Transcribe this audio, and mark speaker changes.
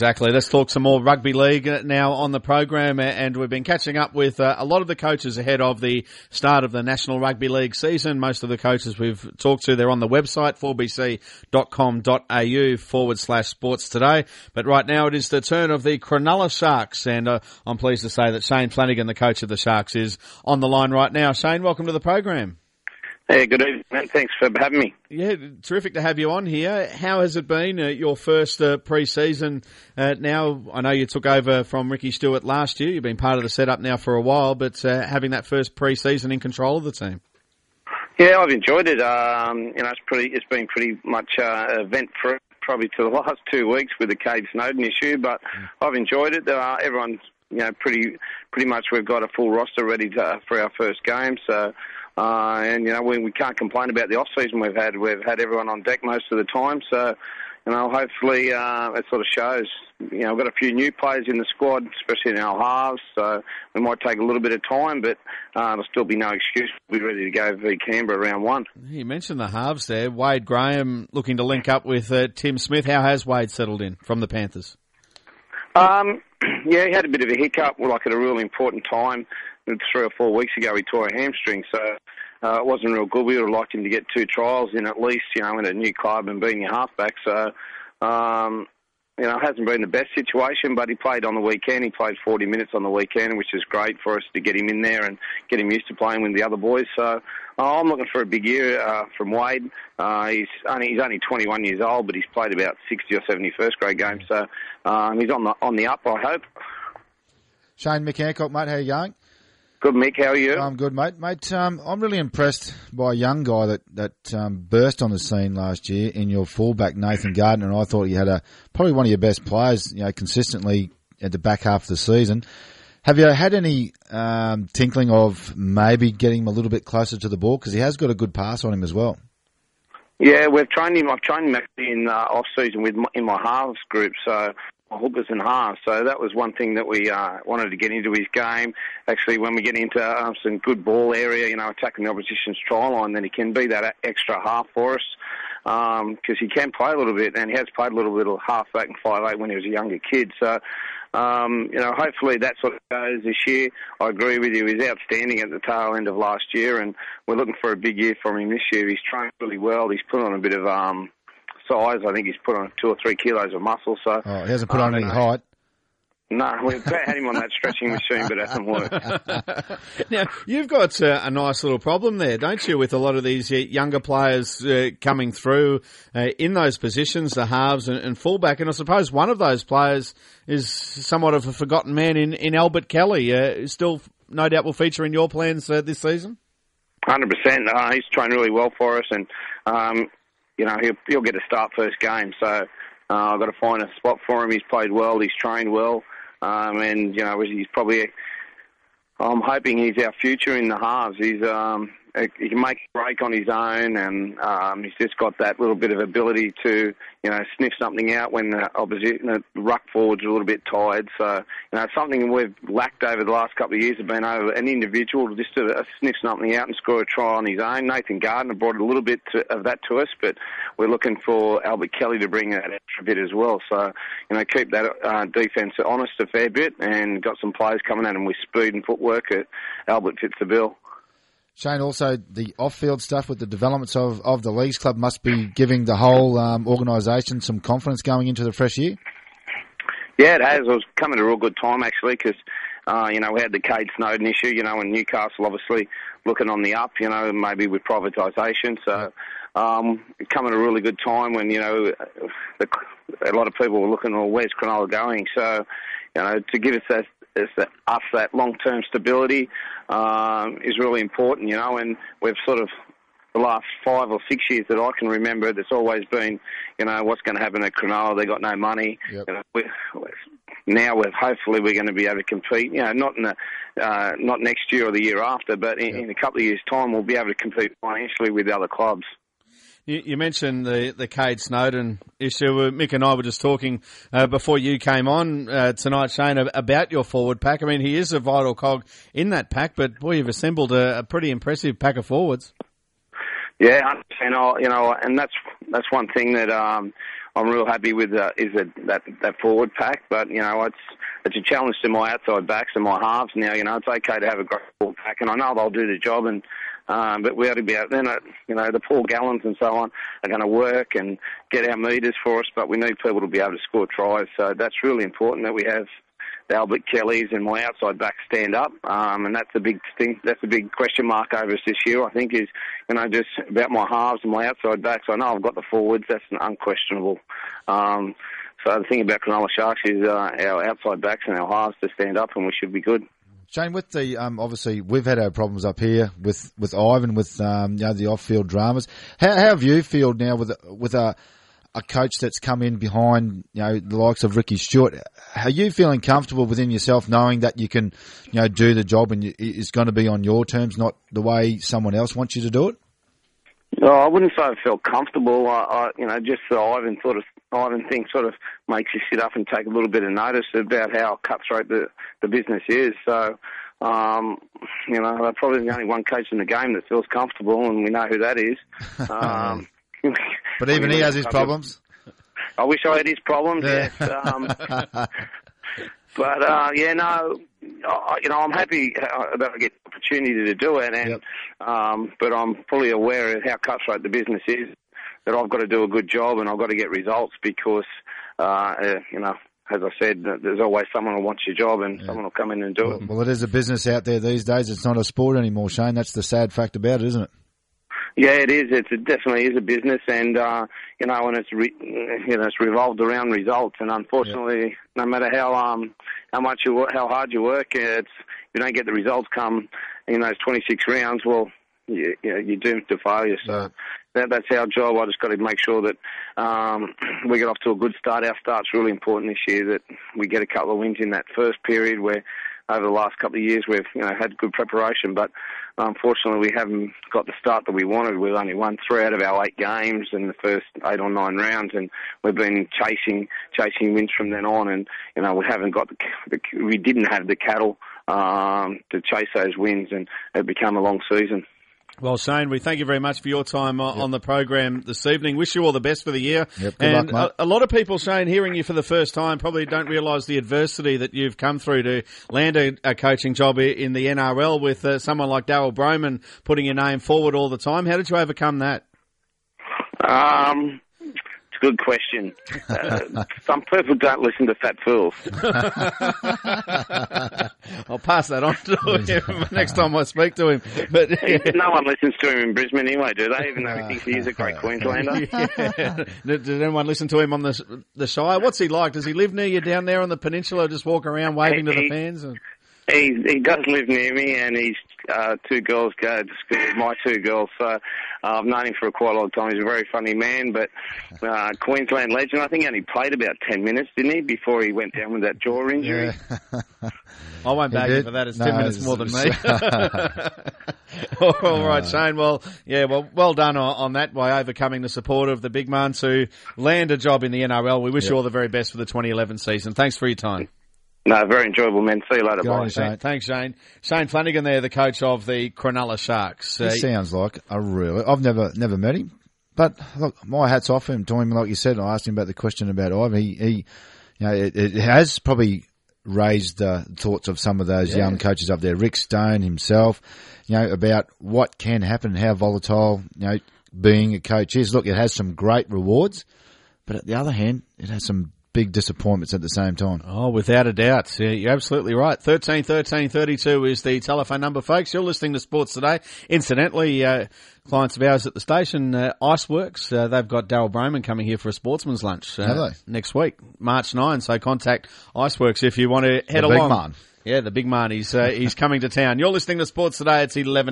Speaker 1: Exactly. Let's talk some more rugby league now on the program, and we've been catching up with a lot of the coaches ahead of the start of the National Rugby League season. Most of the coaches we've talked to, they're on the website, 4bc.com.au/sports today. But right now it is the turn of the Cronulla Sharks, and I'm pleased to say that Shane Flanagan, the coach of the Sharks, is on the line right now. Shane, welcome to the program.
Speaker 2: Hey, good evening, man. Thanks for having me.
Speaker 1: Yeah, terrific to have you on here. How has it been, your first pre-season now? I know you took over from Ricky Stewart last year. You've been part of the setup now for a while, but having that first pre-season in control of the team.
Speaker 2: Yeah, I've enjoyed it. It's been pretty much event-free probably to the last 2 weeks with the Cade Snowden issue, but I've enjoyed it. Everyone's, pretty much we've got a full roster ready for our first game, so... we can't complain about the off-season we've had. We've had everyone on deck most of the time, so, hopefully it sort of shows. We've got a few new players in the squad, especially in our halves, so we might take a little bit of time, but there'll still be no excuse. We'll be ready to go v Canberra round one.
Speaker 1: You mentioned the halves there. Wade Graham looking to link up with Tim Smith. How has Wade settled in from the Panthers?
Speaker 2: He had a bit of a hiccup, at a really important time. 3 or 4 weeks ago, he tore a hamstring, so it wasn't real good. We would have liked him to get 2 trials in at least, in a new club and being your halfback. So, it hasn't been the best situation, but he played on the weekend. He played 40 minutes on the weekend, which is great for us to get him in there and get him used to playing with the other boys. So, I'm looking for a big year from Wade. He's only 21 years old, but he's played about 60 or 70 first-grade games. So, he's on the up, I hope.
Speaker 3: Shane, Mick Hancock, mate, how you going?
Speaker 2: Good, Mick. How are you?
Speaker 3: I'm good, mate. Mate, I'm really impressed by a young guy that burst on the scene last year in your fullback, Nathan Gardner, and I thought you had probably one of your best players, consistently at the back half of the season. Have you had any tinkling of maybe getting him a little bit closer to the ball? Because he has got a good pass on him as well.
Speaker 2: Yeah, we've trained him. I've trained him actually in off-season in my halves group, so... hookers and halves, so that was one thing that we wanted to get into his game. Actually, when we get into some good ball area, attacking the opposition's try line, then he can be that extra half for us, because he can play a little bit, and he has played a little bit of halfback and 5'8" when he was a younger kid. So, hopefully that sort of goes this year. I agree with you. He's outstanding at the tail end of last year, and we're looking for a big year from him this year. He's trained really well. He's put on a bit of size. I think he's put on 2 or 3 kilos of muscle. So
Speaker 3: he hasn't put on any height.
Speaker 2: No, we've had him on that stretching machine, but it hasn't worked.
Speaker 1: Now, you've got a nice little problem there, don't you, with a lot of these younger players coming through in those positions, the halves and fullback, and I suppose one of those players is somewhat of a forgotten man in Albert Kelly. Still, no doubt, will feature in your plans this season?
Speaker 2: 100%. He's trained really well for us, and he'll get a start first game, so I've got to find a spot for him. He's played well, he's trained well, and he's probably, I'm hoping he's our future in the halves. He can make a break on his own, and he's just got that little bit of ability to, sniff something out when the opposition, the ruck forwards are a little bit tired. So, something we've lacked over the last couple of years have been over an individual just to sniff something out and score a try on his own. Nathan Gardner brought a little bit of that to us, but we're looking for Albert Kelly to bring that extra bit as well. So, keep that defence honest a fair bit, and got some players coming at him with speed and footwork. Albert fits the bill.
Speaker 3: Shane, also the off-field stuff with the developments of the Leagues Club must be giving the whole organisation some confidence going into the fresh year?
Speaker 2: Yeah, it has. It was coming at a real good time, actually, because, we had the Cade Snowden issue, and Newcastle obviously looking on the up, maybe with privatisation. So, coming at a really good time when, a lot of people were looking, where's Cronulla going? So, to give us that long-term stability is really important, and we've sort of, the last 5 or 6 years that I can remember, there's always been, what's going to happen at Cronulla, they got no money.
Speaker 3: Yep.
Speaker 2: Now hopefully we're going to be able to compete, not next year or the year after, but in a couple of years' time we'll be able to compete financially with the other clubs.
Speaker 1: You mentioned the Cade Snowden issue. Mick and I were just talking before you came on tonight, Shane, about your forward pack. I mean, he is a vital cog in that pack, but boy, you've assembled a pretty impressive pack of forwards.
Speaker 2: Yeah, and that's one thing that I'm real happy with is that forward pack. But it's a challenge to my outside backs and my halves now. It's okay to have a great forward pack, and I know they'll do the job. And but we ought to be out then. The Paul Gallons and so on are going to work and get our meters for us. But we need people to be able to score tries. So that's really important that we have the Albert Kellys and my outside back stand up, and that's a big thing. That's a big question mark over us this year, I think, is just about my halves and my outside backs. I know I've got the forwards, that's unquestionable. So the thing about Cronulla Sharks is our outside backs and our halves to stand up, and we should be good.
Speaker 3: Shane, with the obviously we've had our problems up here with Ivan with the off-field dramas. How have you feel now with a coach that's come in behind, the likes of Ricky Stewart? Are you feeling comfortable within yourself knowing that you can, do the job and it's going to be on your terms, not the way someone else wants you to do it?
Speaker 2: No, I wouldn't say I felt comfortable. Just the Ivan thing sort of makes you sit up and take a little bit of notice about how cutthroat the business is. So, they're probably the only one coach in the game that feels comfortable, and we know who that is.
Speaker 3: But even he has his problems.
Speaker 2: I wish I had his problems.
Speaker 3: Yeah.
Speaker 2: Yes. But I'm happy that I get the opportunity to do it, and
Speaker 3: yep.
Speaker 2: But I'm fully aware of how cutthroat the business is. That I've got to do a good job and I've got to get results because, as I said, there's always someone who wants your job and someone will come in and do it.
Speaker 3: Well, it is a business out there these days. It's not a sport anymore, Shane. That's the sad fact about it, isn't it?
Speaker 2: Yeah, it is. It definitely is a business, and and it's revolved around results. And unfortunately, no matter how hard you work, if you don't get the results come in those 26 rounds, well, you're doomed to failure. So that's our job. I just got to make sure that we get off to a good start. Our start's really important this year. That we get a couple of wins in that first period where. Over the last couple of years, we've had good preparation, but unfortunately, we haven't got the start that we wanted. We've only won 3 out of our 8 games in the first 8 or 9 rounds, and we've been chasing wins from then on. And we haven't got we didn't have the cattle to chase those wins, and it became a long season.
Speaker 1: Well, Shane, we thank you very much for your time on the program this evening. Wish you all the best for the year.
Speaker 3: Yep, good
Speaker 1: and
Speaker 3: luck, mate.
Speaker 1: a lot of people, Shane, hearing you for the first time probably don't realise the adversity that you've come through to land a coaching job in the NRL with someone like Darryl Broman putting your name forward all the time. How did you overcome that?
Speaker 2: It's a good question. Some people don't listen to fat fools.
Speaker 1: I'll pass that on to him next time I speak to him. But
Speaker 2: no one listens to him in Brisbane anyway, do they? Even though he thinks he is a great Queenslander.
Speaker 1: Yeah. Did anyone listen to him on the Shire? What's he like? Does he live near you down there on the peninsula? Just walk around waving to the fans?
Speaker 2: He does live near me, and his 2 girls go to school with my 2 girls. So I've known him for quite a long time. He's a very funny man, but Queensland legend. I think he only played about 10 minutes, didn't he, before he went down with that jaw injury?
Speaker 3: Yeah.
Speaker 1: I won't bag you for that. It's 10 minutes more than me. All right, Shane. Well done on that by overcoming the support of the big man to land a job in the NRL. We wish you all the very best for the 2011 season. Thanks for your time.
Speaker 2: No, very enjoyable, man. See you later. Bye.
Speaker 3: Shane.
Speaker 1: Thanks, Shane. Shane Flanagan there, the coach of the Cronulla Sharks.
Speaker 3: He sounds like I've never met him, but look, my hat's off to him. Like you said, I asked him about the question about Ivan. He it has probably raised the thoughts of some of those young coaches up there. Rick Stone himself, about what can happen, how volatile, being a coach is. Look, it has some great rewards, but at the other hand, it has some big disappointments at the same time.
Speaker 1: Oh, without a doubt. Yeah, you're absolutely right. 13 13 32 is the telephone number, folks. You're listening to Sports Today. Incidentally, clients of ours at the station, Iceworks, they've got Darryl Broman coming here for a sportsman's lunch next week, March 9. So contact Iceworks if you want to head along.
Speaker 3: Big man.
Speaker 1: Yeah, the big man. He's coming to town. You're listening to Sports Today. It's 11.